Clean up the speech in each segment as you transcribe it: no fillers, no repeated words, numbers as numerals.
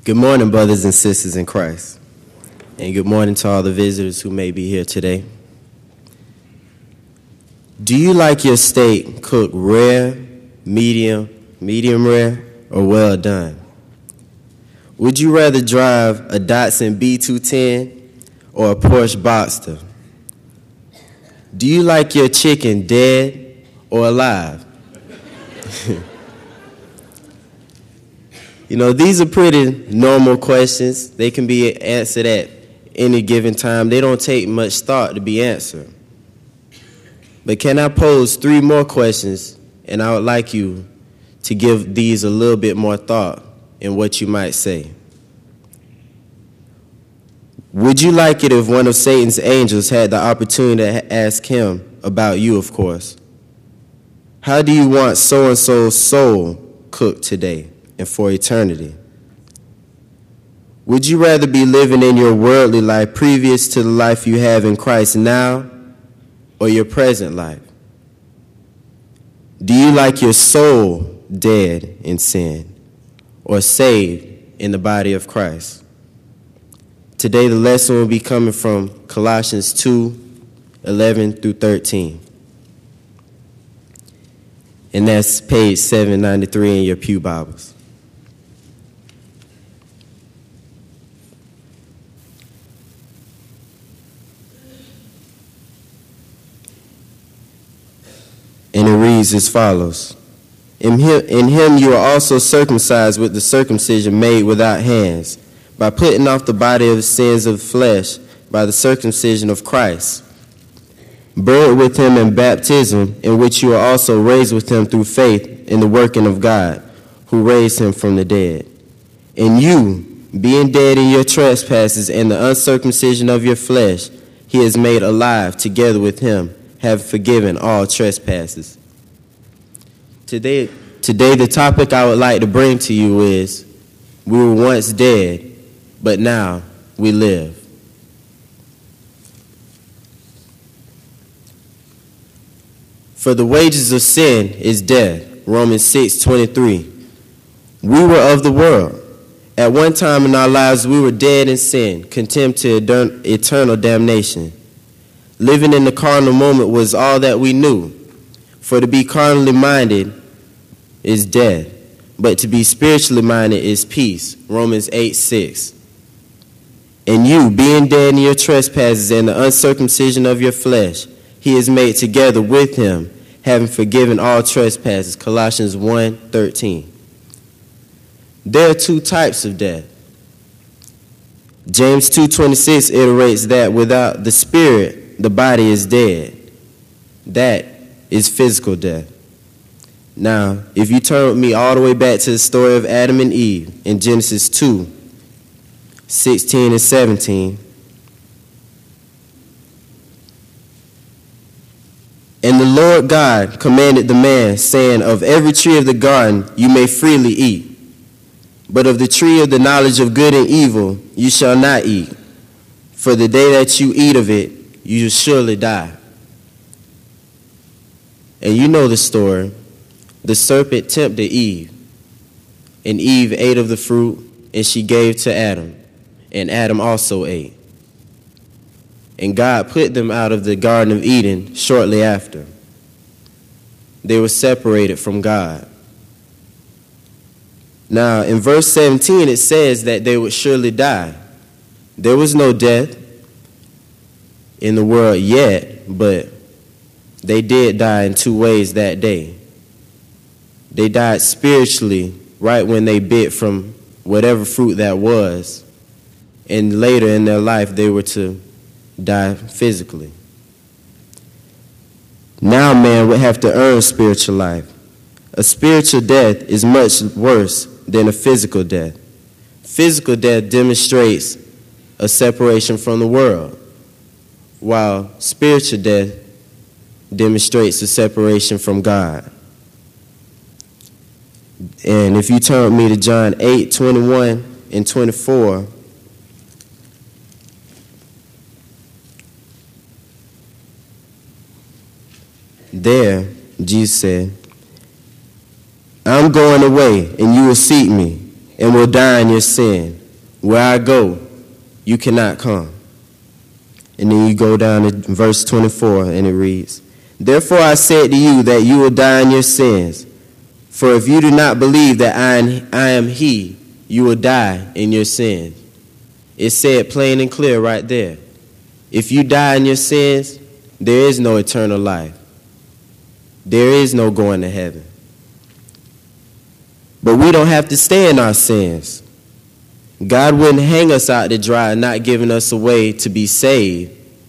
Good morning, brothers and sisters in Christ. And good morning to all the visitors who may be here today. Do you like your steak cooked rare, medium rare, or well done? Would you rather drive a Datsun B210 or a Porsche Boxster? Do you like your chicken dead or alive? You know, these are pretty normal questions. They can be answered at any given time. They don't take much thought to be answered. But can I pose 3 more questions, and I would like you to give these a little bit more thought in what you might say. Would you like it if one of Satan's angels had the opportunity to ask him about you, of course? How do you want so-and-so's soul cooked today and for eternity? Would you rather be living in your worldly life previous to the life you have in Christ now, or your present life? Do you like your soul dead in sin or saved in the body of Christ? Today the lesson will be coming from Colossians 2:11 through 13. And that's page 793 in your pew Bibles. And it reads as follows. In him you are also circumcised with the circumcision made without hands, by putting off the body of the sins of the flesh by the circumcision of Christ, buried with him in baptism, in which you are also raised with him through faith in the working of God, who raised him from the dead. And you, being dead in your trespasses and the uncircumcision of your flesh, he has made alive together with him, have forgiven all trespasses. Today the topic I would like to bring to you is, we were once dead, but now we live. For the wages of sin is death, Romans 6:23. We were of the world. At one time in our lives we were dead in sin, condemned to eternal damnation. Living in the carnal moment was all that we knew. For to be carnally minded is death, but to be spiritually minded is peace. Romans 8:6. And you, being dead in your trespasses and the uncircumcision of your flesh, he is made together with him, having forgiven all trespasses. Colossians 1:13. There are 2 types of death. James 2:26 iterates that without the spirit, the body is dead. That is physical death. Now, if you turn with me all the way back to the story of Adam and Eve in Genesis 2:16 and 17. And the Lord God commanded the man, saying, of every tree of the garden you may freely eat, but of the tree of the knowledge of good and evil you shall not eat. For the day that you eat of it, you will surely die. And you know the story. The serpent tempted Eve, and Eve ate of the fruit, and she gave to Adam, and Adam also ate. And God put them out of the Garden of Eden shortly after. They were separated from God. Now, in verse 17, it says that they would surely die. There was no death in the world yet, but they did die in 2 ways that day. They died spiritually right when they bit from whatever fruit that was, and later in their life they were to die physically. Now man would have to earn spiritual life. A spiritual death is much worse than a physical death. Physical death demonstrates a separation from the world, while spiritual death demonstrates a separation from God. And if you turn with me to John 8:21 and 24, there Jesus said, I'm going away and you will seek me, and will die in your sin. Where I go, you cannot come. And then you go down to verse 24, and it reads, Therefore I said to you that you will die in your sins. For if you do not believe that I am he, you will die in your sins. It's said plain and clear right there. If you die in your sins, there is no eternal life. There is no going to heaven. But we don't have to stay in our sins. God wouldn't hang us out to dry, not giving us a way to be saved.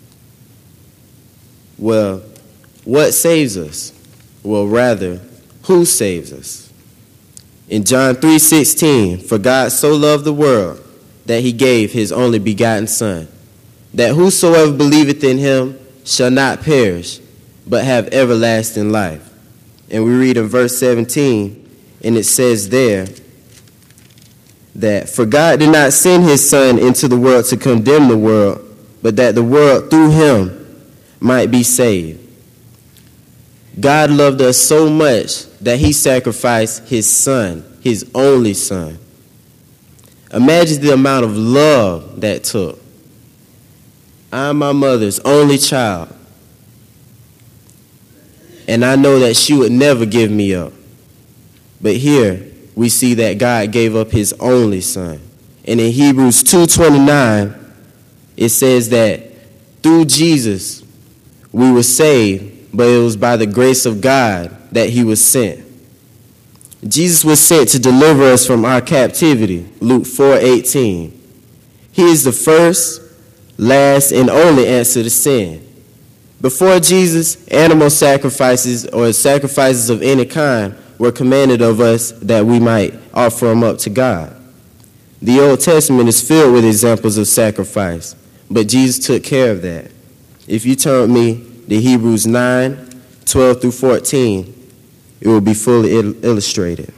Well, what saves us? Well, rather, who saves us? In John 3:16, for God so loved the world that he gave his only begotten Son, that whosoever believeth in him shall not perish, but have everlasting life. And we read in verse 17, and it says there that, for God did not send his Son into the world to condemn the world, but that the world through him might be saved. God loved us so much that he sacrificed his Son, his only Son. Imagine the amount of love that took. I'm my mother's only child, and I know that she would never give me up. But here we see that God gave up his only Son. And in Hebrews 2:29, it says that through Jesus we were saved, but it was by the grace of God that he was sent. Jesus was sent to deliver us from our captivity, Luke 4:18. He is the first, last, and only answer to sin. Before Jesus, animal sacrifices or sacrifices of any kind were commanded of us that we might offer them up to God. The Old Testament is filled with examples of sacrifice, but Jesus took care of that. If you turn with me to Hebrews 9:12 through 14, it will be fully illustrated.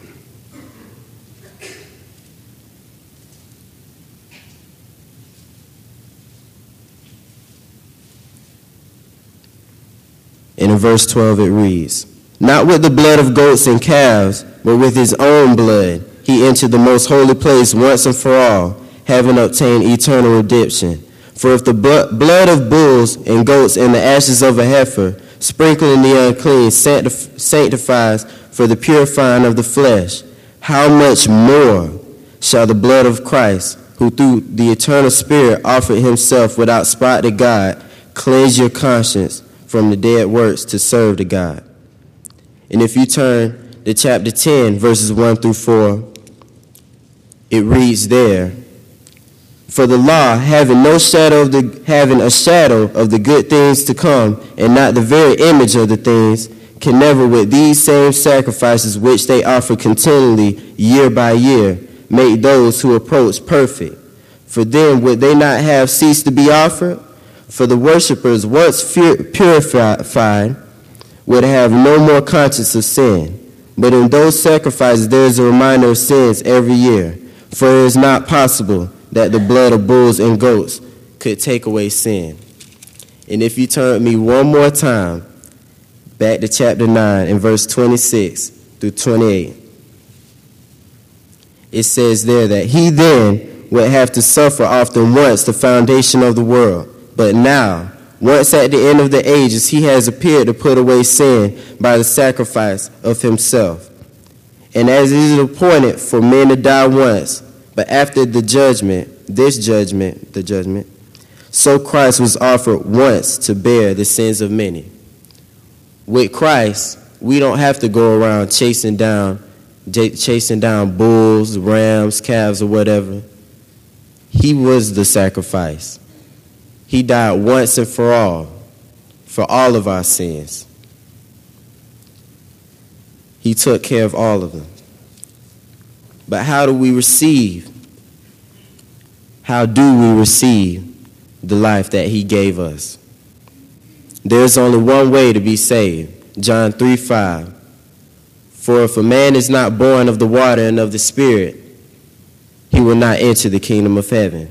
And in verse 12 it reads, Not with the blood of goats and calves, but with his own blood he entered the most holy place once and for all, having obtained eternal redemption. For if the blood of bulls and goats and the ashes of a heifer, sprinkling the unclean, sanctifies for the purifying of the flesh, how much more shall the blood of Christ, who through the eternal Spirit offered himself without spot to God, cleanse your conscience from the dead works to serve to God? And if you turn to chapter 10, verses 1 through 4, it reads there, For the law, having a shadow of the good things to come, and not the very image of the things, can never with these same sacrifices which they offer continually year by year, make those who approach perfect. For then would they not have ceased to be offered? For the worshippers, once purified, would have no more conscience of sin. But in those sacrifices there is a reminder of sins every year. For it is not possible that the blood of bulls and goats could take away sin. And if you turn with me one more time, back to chapter 9 and verse 26 through 28, it says there that he then would have to suffer often once the foundation of the world. But now, once at the end of the ages, he has appeared to put away sin by the sacrifice of himself. And as it is appointed for men to die once, but after the judgment, the judgment, so Christ was offered once to bear the sins of many. With Christ, we don't have to go around chasing down bulls, rams, calves, or whatever. He was the sacrifice. He died once and for all of our sins. He took care of all of them. But how do we receive the life that he gave us? There's only one way to be saved. John 3:5. For if a man is not born of the water and of the Spirit, he will not enter the kingdom of heaven.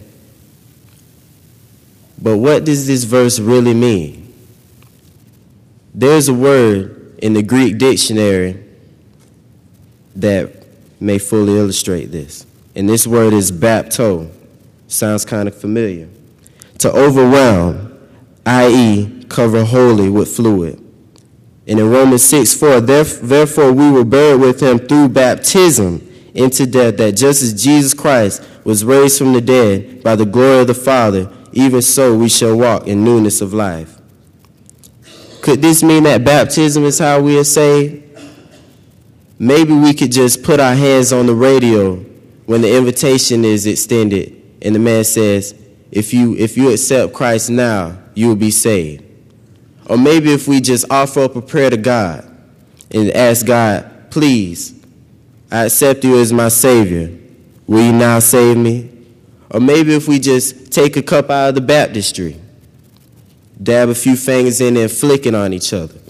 But what does this verse really mean? There's a word in the Greek dictionary that may fully illustrate this. And this word is bapto. Sounds kind of familiar. To overwhelm, i.e., cover wholly with fluid. And in Romans 6:4, therefore we were buried with him through baptism into death, that just as Jesus Christ was raised from the dead by the glory of the Father, even so we shall walk in newness of life. Could this mean that baptism is how we are saved? Maybe we could just put our hands on the radio when the invitation is extended and the man says, if you accept Christ now, you will be saved. Or maybe if we just offer up a prayer to God and ask God, please, I accept you as my Savior. Will you now save me? Or maybe if we just take a cup out of the baptistry, dab a few fingers in there and flick it on each other.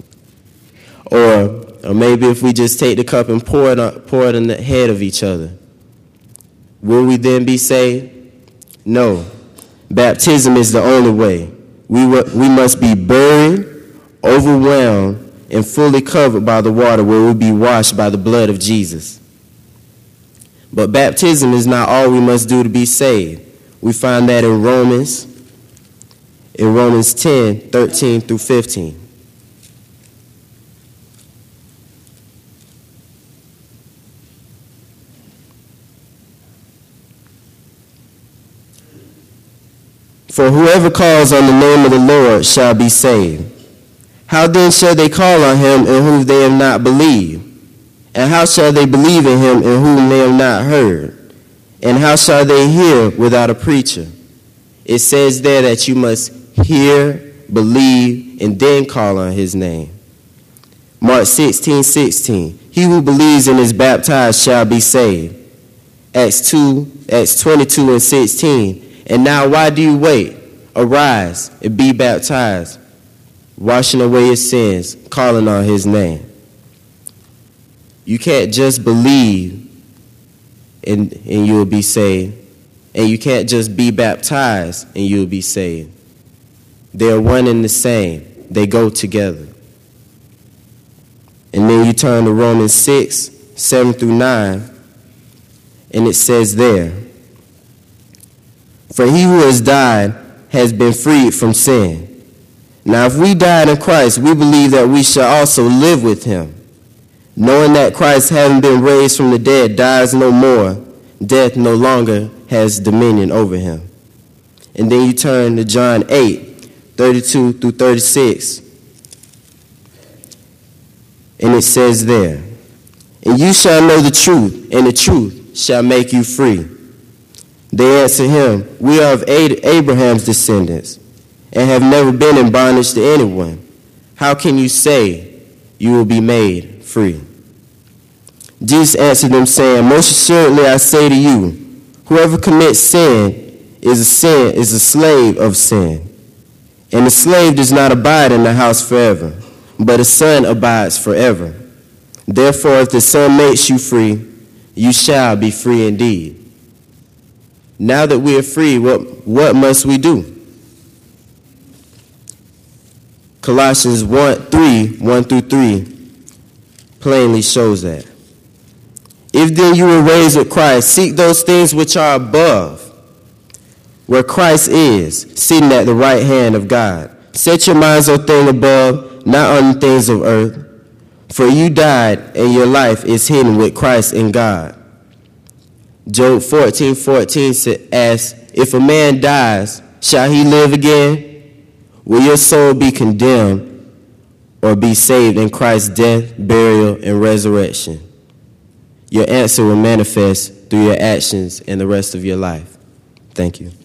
Or maybe if we just take the cup and pour it on the head of each other. Will we then be saved? No. Baptism is the only way. We must be buried, overwhelmed, and fully covered by the water where we'll be washed by the blood of Jesus. But baptism is not all we must do to be saved. We find that in Romans 10:13 through 15. For whoever calls on the name of the Lord shall be saved. How then shall they call on him in whom they have not believed? And how shall they believe in him in whom they have not heard? And how shall they hear without a preacher? It says there that you must hear, believe, and then call on his name. Mark 16:16. He who believes and is baptized shall be saved. Acts 22:16. And now why do you wait? Arise and be baptized, washing away your sins, calling on his name. You can't just believe and you will be saved. And you can't just be baptized and you will be saved. They are one and the same. They go together. And then you turn to Romans 6:7 through 9, and it says there, for he who has died has been freed from sin. Now if we died in Christ, we believe that we shall also live with him, knowing that Christ, having been raised from the dead, dies no more. Death no longer has dominion over him. And then you turn to John 8:32 through 36. And it says there, and you shall know the truth, and the truth shall make you free. They answered him, we are of Abraham's descendants, and have never been in bondage to anyone. How can you say you will be made free? Jesus answered them, saying, most assuredly I say to you, whoever commits sin is a slave of sin. And the slave does not abide in the house forever, but the Son abides forever. Therefore, if the Son makes you free, you shall be free indeed. Now that we are free, what must we do? Colossians 1:3 plainly shows that. If then you were raised with Christ, seek those things which are above, where Christ is, sitting at the right hand of God. Set your minds on things above, not on the things of earth. For you died, and your life is hidden with Christ in God. Job 14:14 asks, if a man dies, shall he live again? Will your soul be condemned or be saved in Christ's death, burial, and resurrection? Your answer will manifest through your actions and the rest of your life. Thank you.